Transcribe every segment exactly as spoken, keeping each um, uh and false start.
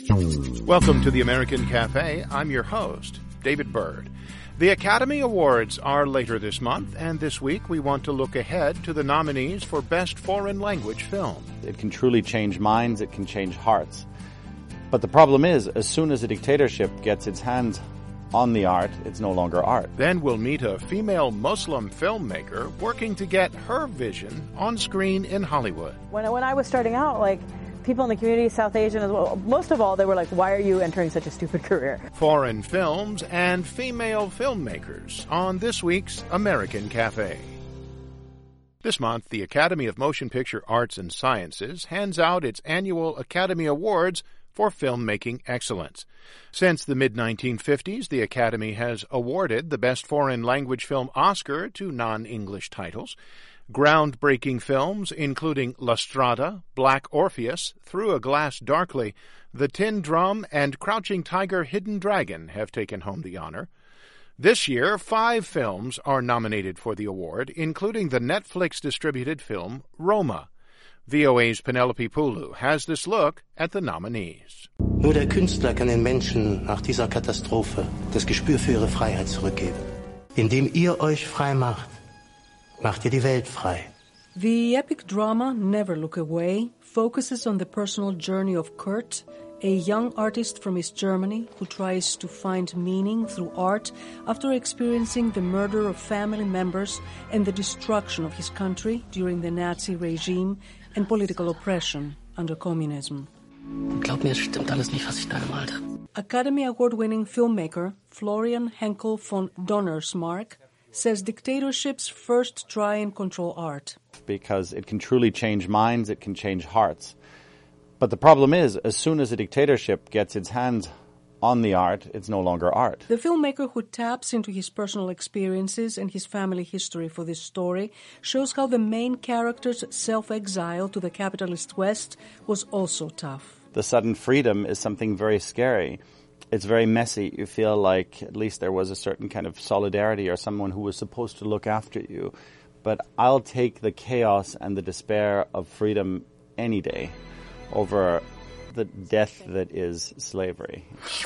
Welcome to the American Cafe. I'm your host, David Byrd. The Academy Awards are later this month, and this week we want to look ahead to the nominees for Best Foreign Language Film. It can truly change minds, it can change hearts. But the problem is, as soon as a dictatorship gets its hands on the art, it's no longer art. Then we'll meet a female Muslim filmmaker working to get her vision on screen in Hollywood. When I, when I was starting out, like, people in the community, South Asian as well, most of all, they were like, why are you entering such a stupid career? Foreign films and female filmmakers on this week's American Cafe. This month, the Academy of Motion Picture Arts and Sciences hands out its annual Academy Awards for filmmaking excellence. Since the mid nineteen fifties, the Academy has awarded the Best Foreign Language Film Oscar to non-English titles. Groundbreaking films, including La Strada, Black Orpheus, Through a Glass Darkly, The Tin Drum, and Crouching Tiger, Hidden Dragon have taken home the honor. This year, five films are nominated for the award, including the Netflix-distributed film Roma. V O A's Penelope Pulu has this look at the nominees. Nur der Künstler kann den Menschen nach dieser Katastrophe das Gespür für ihre Freiheit zurückgeben. Indem ihr euch frei macht, macht ihr die Welt frei. The epic drama Never Look Away focuses on the personal journey of Kurt, a young artist from East Germany who tries to find meaning through art after experiencing the murder of family members and the destruction of his country during the Nazi regime and political oppression under communism. Glaub mir, es stimmt alles nicht, was ich da gemalt habe. Academy Award-winning filmmaker Florian Henkel von Donnersmarck says dictatorships first try and control art. Because it can truly change minds, it can change hearts. But the problem is, as soon as a dictatorship gets its hands on the art, it's no longer art. The filmmaker, who taps into his personal experiences and his family history for this story, shows how the main character's self-exile to the capitalist West was also tough. The sudden freedom is something very scary. It's very messy. You feel like at least there was a certain kind of solidarity or someone who was supposed to look after you. But I'll take the chaos and the despair of freedom any day over the death that is slavery.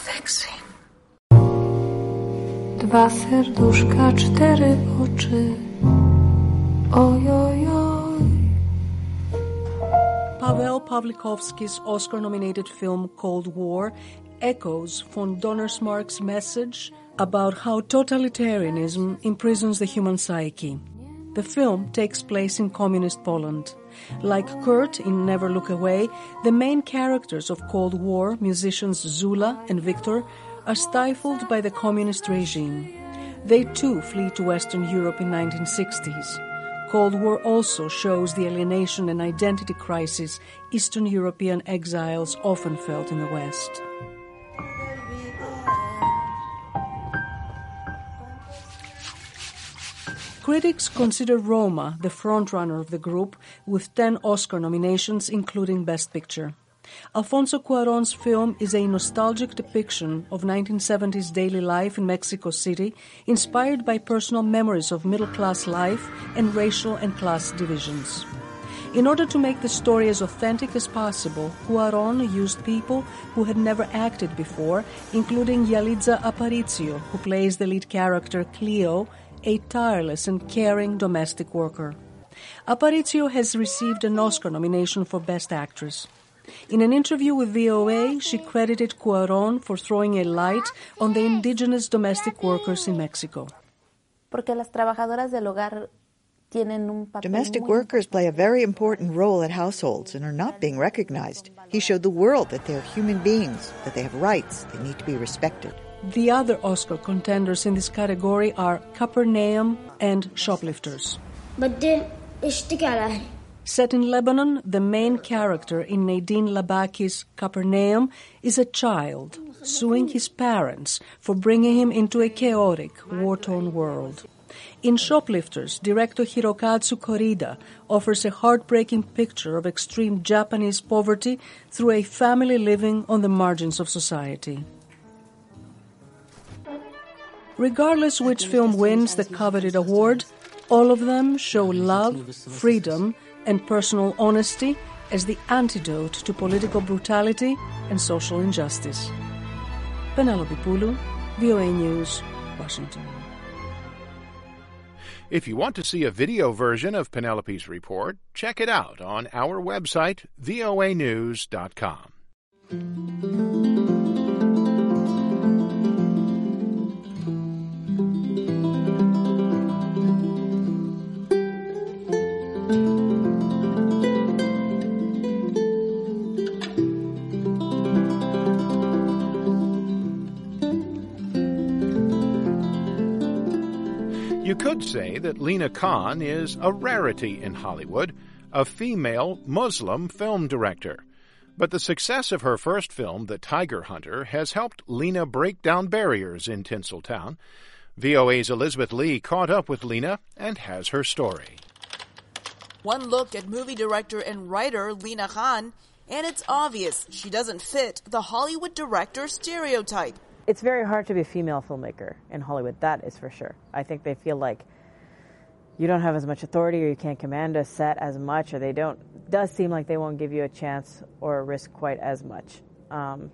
Dwa serduszka, cztery oczy. Oj, oj, oj. Paweł Pawlikowski's Oscar-nominated film Cold War echoes von Donnersmarck's message about how totalitarianism imprisons the human psyche. The film takes place in communist Poland. Like Kurt in Never Look Away, the main characters of Cold War, musicians Zula and Victor, are stifled by the communist regime. They too flee to Western Europe in nineteen sixties. Cold War also shows the alienation and identity crisis Eastern European exiles often felt in the West. Critics consider Roma the frontrunner of the group, with ten Oscar nominations, including Best Picture. Alfonso Cuarón's film is a nostalgic depiction of nineteen seventies daily life in Mexico City, inspired by personal memories of middle-class life and racial and class divisions. In order to make the story as authentic as possible, Cuarón used people who had never acted before, including Yalitza Aparicio, who plays the lead character Cleo, a tireless and caring domestic worker. Aparicio has received an Oscar nomination for Best Actress. In an interview with V O A, she credited Cuarón for throwing a light on the indigenous domestic workers in Mexico. Porque las trabajadoras del hogar tienen un papel Domestic muy workers play a very important role at households and are not being recognized. He showed the world that they're human beings, that they have rights, they need to be respected. The other Oscar contenders in this category are Capernaum and Shoplifters. Set in Lebanon, the main character in Nadine Labaki's Capernaum is a child suing his parents for bringing him into a chaotic, war-torn world. In Shoplifters, director Hirokazu Korida offers a heartbreaking picture of extreme Japanese poverty through a family living on the margins of society. Regardless which film wins the coveted award, all of them show love, freedom, and personal honesty as the antidote to political brutality and social injustice. Penelope Poulou, V O A News, Washington. If you want to see a video version of Penelope's report, check it out on our website, V O A news dot com. You could say that Lina Khan is a rarity in Hollywood, a female Muslim film director. But the success of her first film, The Tiger Hunter, has helped Lina break down barriers in Tinseltown. V O A's Elizabeth Lee caught up with Lina and has her story. One look at movie director and writer Lina Khan, and it's obvious she doesn't fit the Hollywood director stereotype. It's very hard to be a female filmmaker in Hollywood, that is for sure. I think they feel like you don't have as much authority or you can't command a set as much, or they don't, it does seem like they won't give you a chance or a risk quite as much. Um,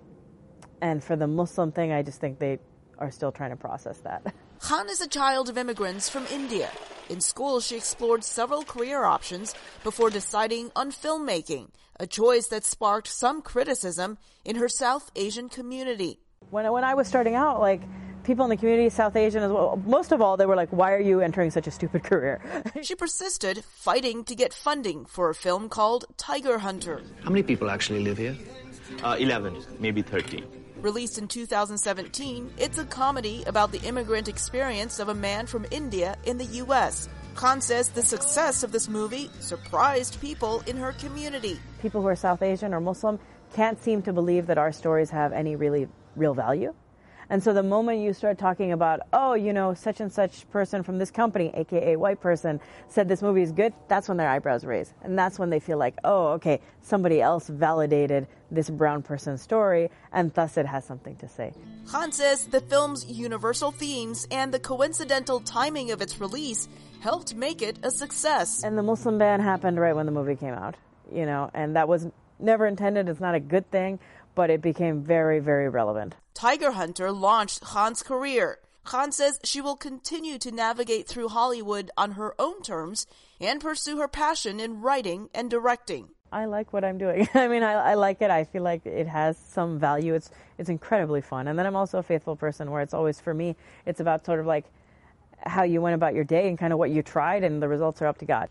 and for the Muslim thing, I just think they are still trying to process that. Khan is a child of immigrants from India. In school, she explored several career options before deciding on filmmaking, a choice that sparked some criticism in her South Asian community. When I, when I was starting out, like, people in the community, South Asian as well, most of all, they were like, why are you entering such a stupid career? She persisted, fighting to get funding for a film called Tiger Hunter. How many people actually live here? Uh, eleven, maybe thirteen. Released in two thousand seventeen, it's a comedy about the immigrant experience of a man from India in the U S Khan says the success of this movie surprised people in her community. People who are South Asian or Muslim can't seem to believe that our stories have any really real value. And so the moment you start talking about, oh, you know, such and such person from this company, aka white person, said this movie is good, that's when their eyebrows raise. And that's when they feel like, oh, okay, somebody else validated this brown person's story, and thus it has something to say. Khan says the film's universal themes and the coincidental timing of its release helped make it a success. And the Muslim ban happened right when the movie came out, you know, and that was never intended. It's not a good thing, but it became very, very relevant. Tiger Hunter launched Khan's career. Khan says she will continue to navigate through Hollywood on her own terms and pursue her passion in writing and directing. I like what I'm doing. I mean, I, I like it. I feel like it has some value. It's it's incredibly fun. And then I'm also a faithful person where it's always, for me, it's about sort of like how you went about your day and kind of what you tried, and the results are up to God.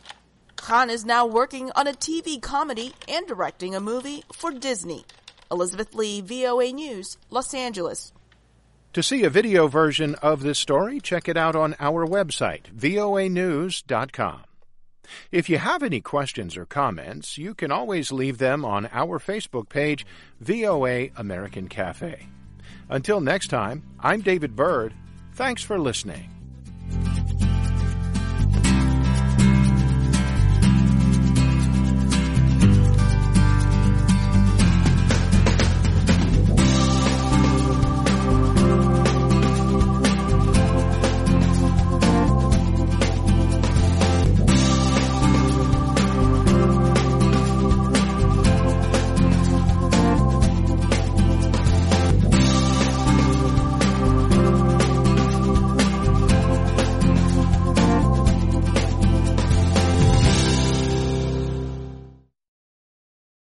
Khan is now working on a T V comedy and directing a movie for Disney. Elizabeth Lee, V O A News, Los Angeles. To see a video version of this story, check it out on our website, V O A news dot com. If you have any questions or comments, you can always leave them on our Facebook page, V O A American Cafe. Until next time, I'm David Byrd. Thanks for listening.